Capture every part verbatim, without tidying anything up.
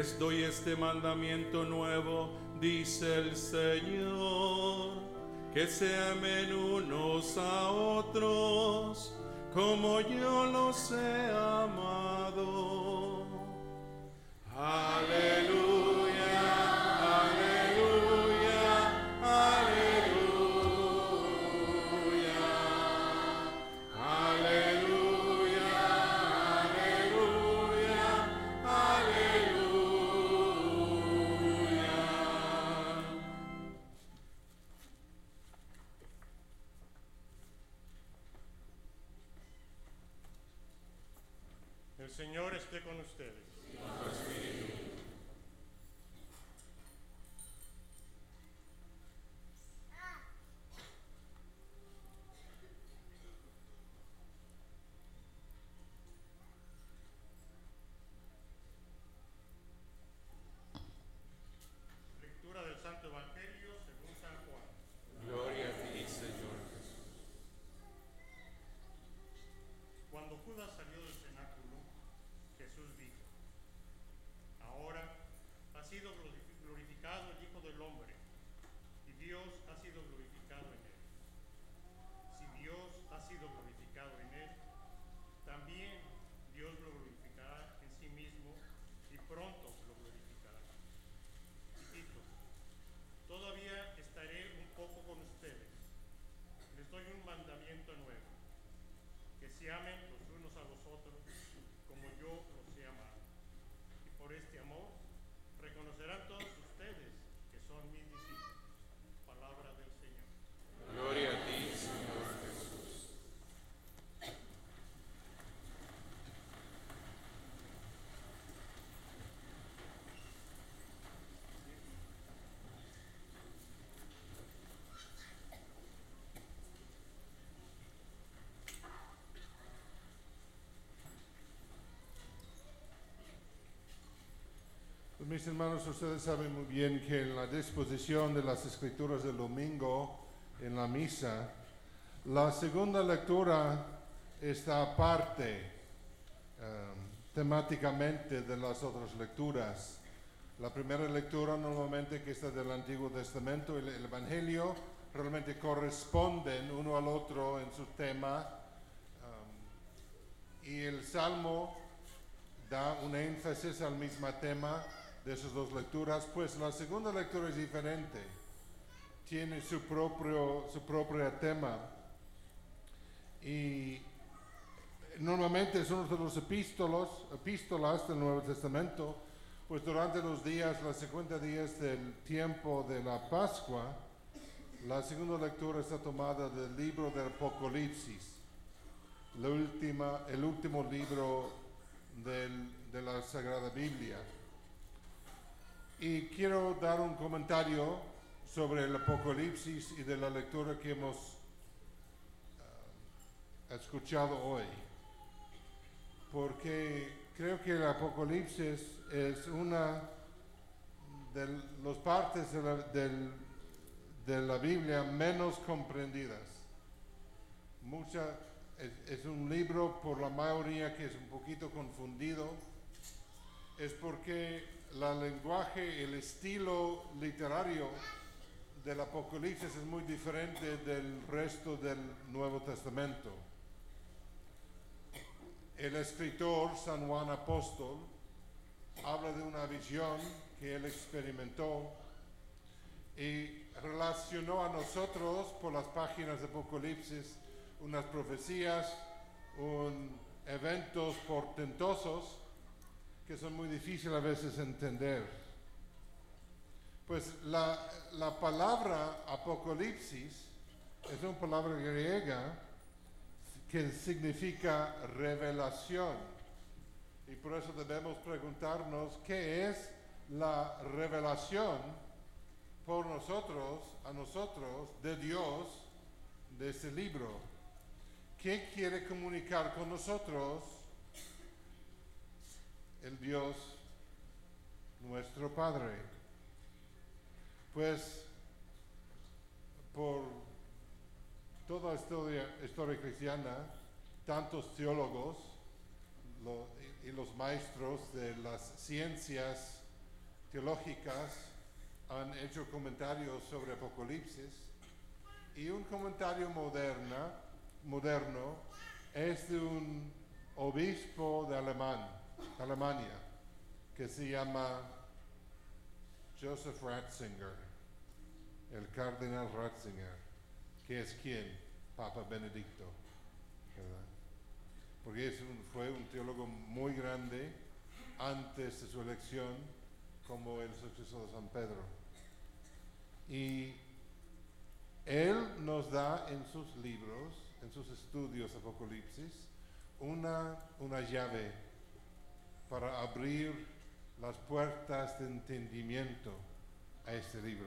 Les doy este mandamiento nuevo, dice el Señor, que se amen unos a otros, como yo los he amado. Aleluya, aleluya, aleluya, aleluya, aleluya, aleluya. El Señor esté con ustedes. Lectura del Santo Evangelio según San Juan. Gloria a ti, Señor Jesús. Cuando Judas salió del cenáculo, Jesús dijo: Ahora ha sido glorificado el Hijo del Hombre, y Dios ha sido glorificado en él. Si Dios ha sido glorificado en él, también Dios lo glorificará en sí mismo, y pronto lo glorificará. Hijitos, todavía estaré un poco con ustedes. Les doy un mandamiento nuevo: que se amen los unos a los otros como yo los he amado. Y por este amor reconocerán todos ustedes que son mis discípulos. Palabra del Señor. Gloria a ti, Señor Jesús. Pues, mis hermanos, ustedes saben muy bien que en la disposición de las escrituras del domingo en la misa, la segunda lectura está aparte um, temáticamente de las otras lecturas. La primera lectura normalmente que está del Antiguo Testamento, el, el Evangelio, realmente corresponden uno al otro en su tema, um, y el Salmo da un énfasis al mismo tema de esas dos lecturas. Pues la segunda lectura es diferente, tiene su propio, su propio tema, y normalmente es uno de los epístolos, epístolas del Nuevo Testamento. Pues durante los días, los cincuenta días del tiempo de la Pascua, la segunda lectura está tomada del libro del Apocalipsis, la última, el último libro del, de la Sagrada Biblia. Y quiero dar un comentario sobre el Apocalipsis y de la lectura que hemos uh, escuchado hoy, porque creo que el Apocalipsis es una de las partes de la, del, de la Biblia menos comprendidas. Mucha, es, es un libro por la mayoría que es un poquito confundido. Es porque el lenguaje, el estilo literario del Apocalipsis es muy diferente del resto del Nuevo Testamento. El escritor San Juan Apóstol habla de una visión que él experimentó y relacionó a nosotros por las páginas de Apocalipsis unas profecías, un, eventos portentosos que son muy difíciles a veces entender. Pues la, la palabra Apocalipsis es una palabra griega que significa revelación, y por eso debemos preguntarnos qué es la revelación por nosotros, a nosotros, de Dios, de ese libro. ¿Qué quiere comunicar con nosotros el Dios nuestro Padre? Pues por toda la historia, historia cristiana, tantos teólogos lo, y, y los maestros de las ciencias teológicas han hecho comentarios sobre Apocalipsis, y un comentario moderna, moderno es de un obispo de Alemán, Alemania, que se llama Joseph Ratzinger, el cardenal Ratzinger, que es quien, Papa Benedicto, ¿verdad? Porque es un- fue un teólogo muy grande antes de su elección como el sucesor de San Pedro. Y él nos da en sus libros, en sus estudios Apocalipsis, una, una llave para abrir las puertas de entendimiento a este libro.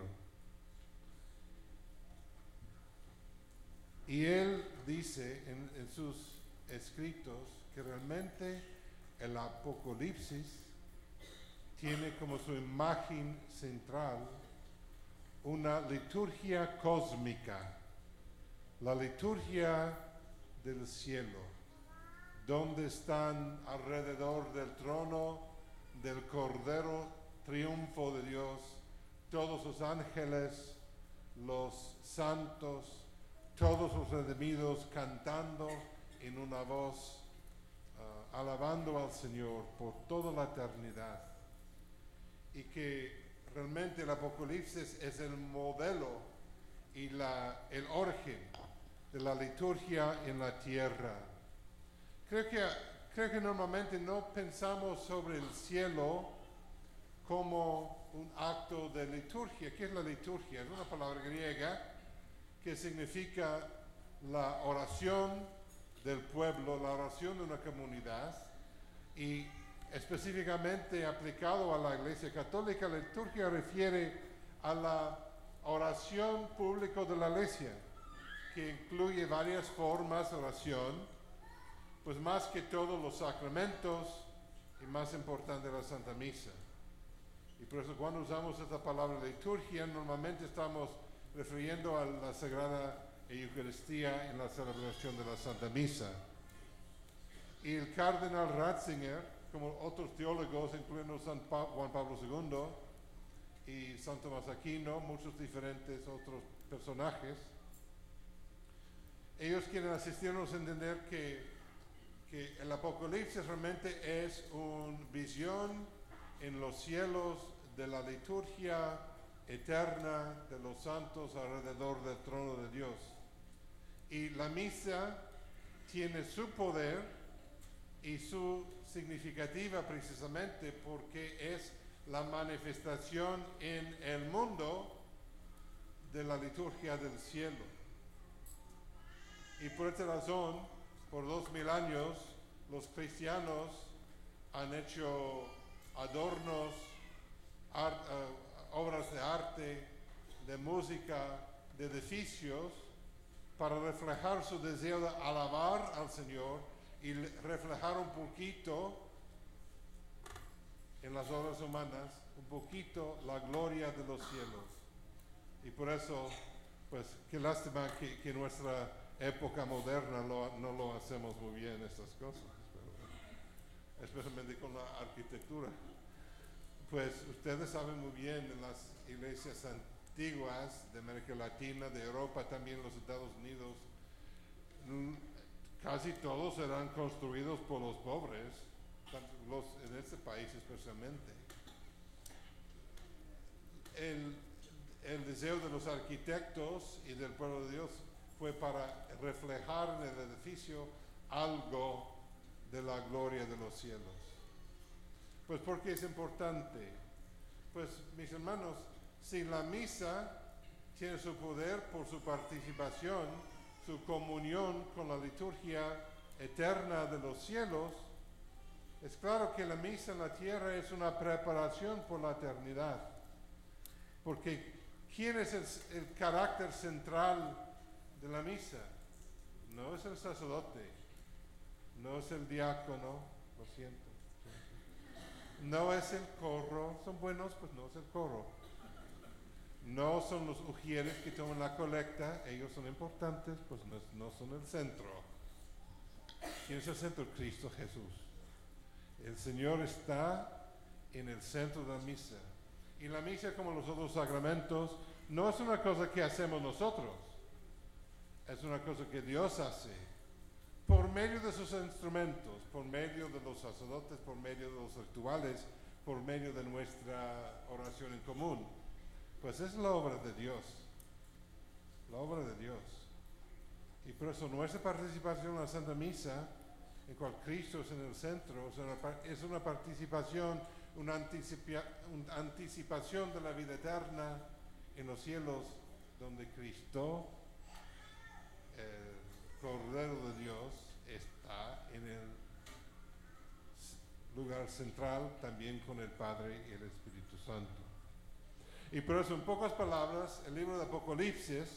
Y él dice en, en sus escritos que realmente el Apocalipsis tiene como su imagen central una liturgia cósmica, la liturgia del cielo, donde están alrededor del trono del Cordero, triunfo de Dios, todos los ángeles, los santos, todos los redimidos cantando en una voz, uh, alabando al Señor por toda la eternidad. Y que realmente el Apocalipsis es el modelo y la, el origen de la liturgia en la tierra. Creo que, creo que normalmente no pensamos sobre el cielo como un acto de liturgia. ¿Qué es la liturgia? Es una palabra griega que significa la oración del pueblo, la oración de una comunidad, y específicamente aplicado a la Iglesia Católica, la liturgia refiere a la oración pública de la Iglesia, que incluye varias formas de oración, pues más que todos los sacramentos y más importante la Santa Misa. Y por eso cuando usamos esta palabra liturgia, normalmente estamos refiriendo a la Sagrada Eucaristía en la celebración de la Santa Misa. Y el cardenal Ratzinger, como otros teólogos, incluyendo San Pa- Juan Pablo segundo y San Tomás Aquino, muchos diferentes otros personajes, ellos quieren asistirnos a entender que, que el Apocalipsis realmente es una visión en los cielos de la liturgia eterna de los santos alrededor del trono de Dios. Y la misa tiene su poder y su significativa precisamente porque es la manifestación en el mundo de la liturgia del cielo. Y por esta razón, por dos mil años, los cristianos han hecho adornos, art, uh, obras de arte, de música, de edificios, para reflejar su deseo de alabar al Señor y reflejar un poquito en las obras humanas, un poquito la gloria de los cielos. Y por eso, pues, qué lástima que, que en nuestra época moderna lo, no lo hacemos muy bien estas cosas, pero, especialmente con la arquitectura. Pues ustedes saben muy bien en las iglesias antiguas de América Latina, de Europa, también los Estados Unidos, casi todos eran construidos por los pobres, los, en este país especialmente. El, el deseo de los arquitectos y del pueblo de Dios fue para reflejar en el edificio algo de la gloria de los cielos. Pues ¿por qué es importante? Pues mis hermanos, si la misa tiene su poder por su participación, su comunión con la liturgia eterna de los cielos, es claro que la misa en la tierra es una preparación por la eternidad. Porque ¿quién es el, el carácter central de la misa? No es el sacerdote, no es el diácono, lo siento. No es el coro, son buenos, pues no es el coro. No son los ujieres que toman la colecta, ellos son importantes, pues no, no son el centro. ¿Quién es el centro? Cristo Jesús. El Señor está en el centro de la misa. Y la misa, como los otros sacramentos, no es una cosa que hacemos nosotros. Es una cosa que Dios hace por medio de sus instrumentos, por medio de los sacerdotes, por medio de los rituales, por medio de nuestra oración en común. Pues es la obra de Dios, la obra de Dios. Y por eso nuestra participación en la Santa Misa, en cual Cristo es en el centro, es una, es una participación, una, anticipa, una anticipación de la vida eterna en los cielos, donde Cristo, el Cordero de Dios, está en el lugar central, también con el Padre y el Espíritu Santo. Y por eso, en pocas palabras, el libro de Apocalipsis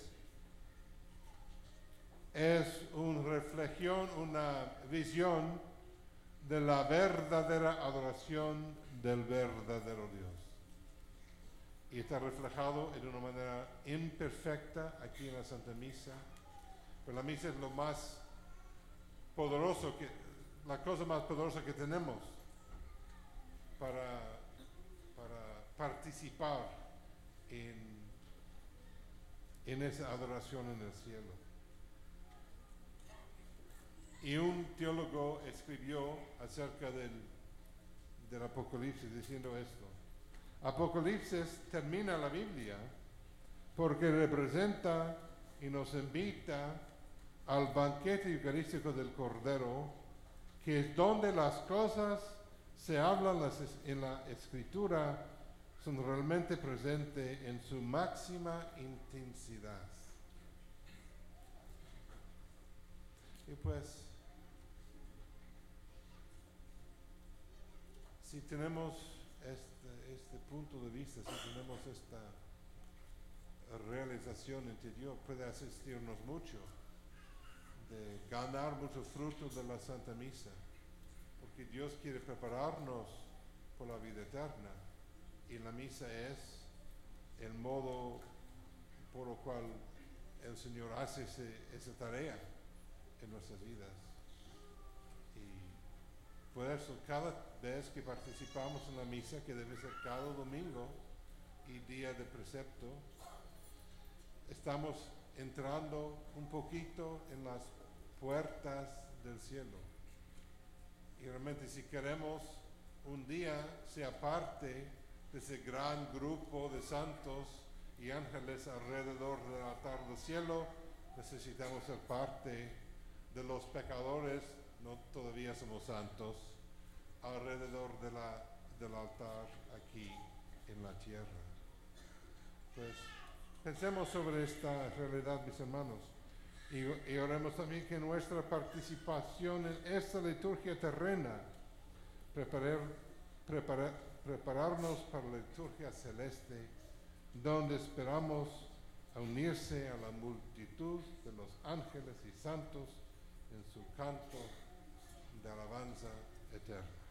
es una reflexión, una visión de la verdadera adoración del verdadero Dios. Y está reflejado en una manera imperfecta aquí en la Santa Misa. Pero la misa es lo más poderoso, que, la cosa más poderosa que tenemos para, para participar en, en esa adoración en el cielo. Y un teólogo escribió acerca del, del Apocalipsis diciendo esto: Apocalipsis termina la Biblia porque representa y nos invita al banquete eucarístico del Cordero, que es donde las cosas se hablan las, en la Escritura, son realmente presentes en su máxima intensidad. Y pues, si tenemos este, este punto de vista, si tenemos esta realización interior, puede asistirnos mucho de ganar muchos frutos de la Santa Misa, porque Dios quiere prepararnos por la vida eterna, y la misa es el modo por el cual el Señor hace ese, esa tarea en nuestras vidas. Y por eso, cada vez que participamos en la misa, que debe ser cada domingo y día de precepto, estamos entrando un poquito en las puertas del cielo. Y realmente, si queremos un día ser parte de ese gran grupo de santos y ángeles alrededor del altar del cielo, necesitamos ser parte de los pecadores, no todavía somos santos, alrededor de la, del altar aquí en la tierra. Pues pensemos sobre esta realidad, mis hermanos, y, y oremos también que nuestra participación en esta liturgia terrena preparar, preparar, prepararnos para la liturgia celeste, donde esperamos a unirse a la multitud de los ángeles y santos en su canto de alabanza eterna.